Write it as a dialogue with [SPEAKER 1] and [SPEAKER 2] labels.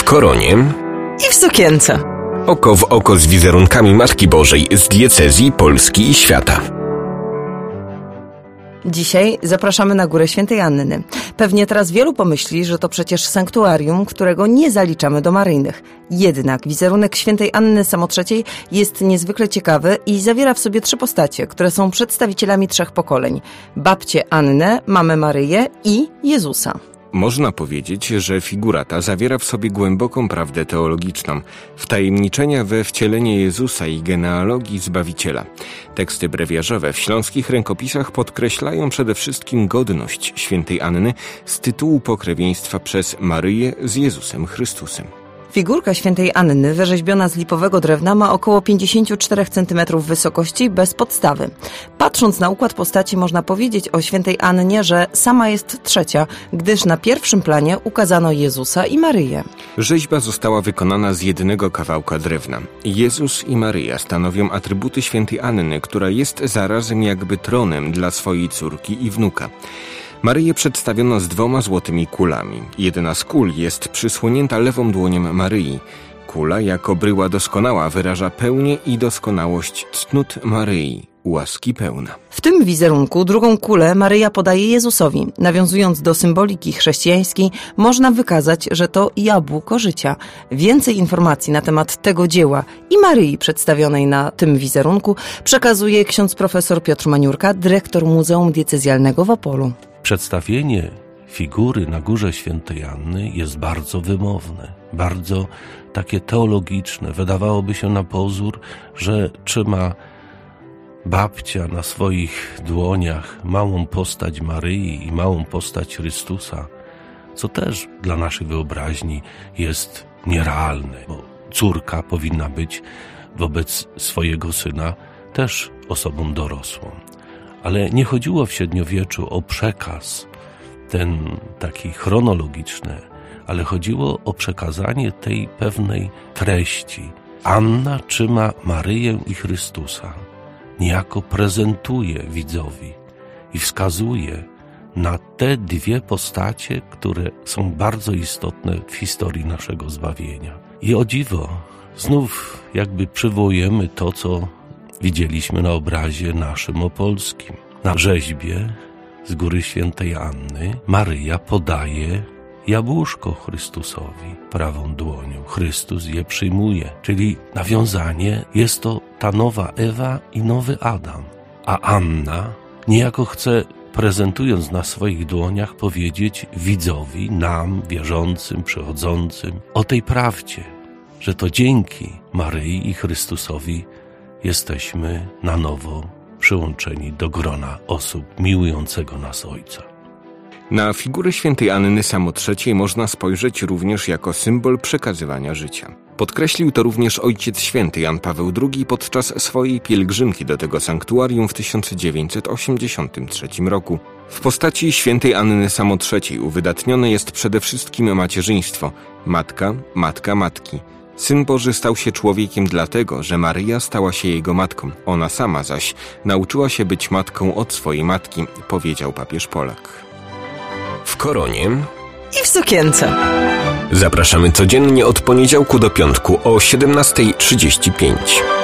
[SPEAKER 1] koronie
[SPEAKER 2] i w sukience.
[SPEAKER 1] Oko w oko z wizerunkami Matki Bożej z diecezji, Polski i świata.
[SPEAKER 2] Dzisiaj zapraszamy na Górę Świętej Anny. Pewnie teraz wielu pomyśli, że to przecież sanktuarium, którego nie zaliczamy do maryjnych. Jednak wizerunek Świętej Anny Samotrzeciej jest niezwykle ciekawy i zawiera w sobie 3 postacie, które są przedstawicielami 3 pokoleń. Babcię Annę, mamę Maryję i Jezusa.
[SPEAKER 1] Można powiedzieć, że figura ta zawiera w sobie głęboką prawdę teologiczną, wtajemniczenia we wcielenie Jezusa i genealogii Zbawiciela. Teksty brewiarzowe w śląskich rękopisach podkreślają przede wszystkim godność świętej Anny z tytułu pokrewieństwa przez Maryję z Jezusem Chrystusem.
[SPEAKER 2] Figurka Świętej Anny, wyrzeźbiona z lipowego drewna, ma około 54 cm wysokości bez podstawy. Patrząc na układ postaci, można powiedzieć o Świętej Annie, że sama jest trzecia, gdyż na pierwszym planie ukazano Jezusa i Maryję.
[SPEAKER 1] Rzeźba została wykonana z jednego kawałka drewna. Jezus i Maryja stanowią atrybuty Świętej Anny, która jest zarazem jakby tronem dla swojej córki i wnuka. Maryję przedstawiono z 2 złotymi kulami. Jedna z kul jest przysłonięta lewą dłonią Maryi. Kula jako bryła doskonała wyraża pełnię i doskonałość cnót Maryi, łaski pełna.
[SPEAKER 2] W tym wizerunku drugą kulę Maryja podaje Jezusowi. Nawiązując do symboliki chrześcijańskiej, można wykazać, że to jabłko życia. Więcej informacji na temat tego dzieła i Maryi przedstawionej na tym wizerunku przekazuje ksiądz profesor Piotr Maniurka, dyrektor Muzeum Diecezjalnego w Opolu.
[SPEAKER 3] Przedstawienie figury na Górze Świętej Anny jest bardzo wymowne, bardzo takie teologiczne. Wydawałoby się na pozór, że trzyma babcia na swoich dłoniach małą postać Maryi i małą postać Chrystusa, co też dla naszej wyobraźni jest nierealne, bo córka powinna być wobec swojego syna też osobą dorosłą. Ale nie chodziło w średniowieczu o przekaz, ten taki chronologiczny, ale chodziło o przekazanie tej pewnej treści. Anna trzyma Maryję i Chrystusa, niejako prezentuje widzowi i wskazuje na te 2 postacie, które są bardzo istotne w historii naszego zbawienia. I o dziwo, znów jakby przywołujemy to, co widzieliśmy na obrazie naszym opolskim. Na rzeźbie z Góry Świętej Anny Maryja podaje jabłuszko Chrystusowi prawą dłonią. Chrystus je przyjmuje, czyli nawiązanie jest to ta nowa Ewa i nowy Adam. A Anna niejako chce, prezentując na swoich dłoniach, powiedzieć widzowi, nam, wierzącym, przychodzącym, o tej prawdzie, że to dzięki Maryi i Chrystusowi jesteśmy na nowo przyłączeni do grona osób miłującego nas Ojca.
[SPEAKER 1] Na figurę Świętej Anny Samotrzeciej można spojrzeć również jako symbol przekazywania życia. Podkreślił to również Ojciec Święty Jan Paweł II podczas swojej pielgrzymki do tego sanktuarium w 1983 roku. W postaci Świętej Anny Samotrzeciej uwydatnione jest przede wszystkim macierzyństwo, matka, matka matki. Syn Boży stał się człowiekiem dlatego, że Maryja stała się Jego matką. Ona sama zaś nauczyła się być matką od swojej matki, powiedział papież Polak. W koronie
[SPEAKER 2] i w sukience.
[SPEAKER 1] Zapraszamy codziennie od poniedziałku do piątku o 17:35.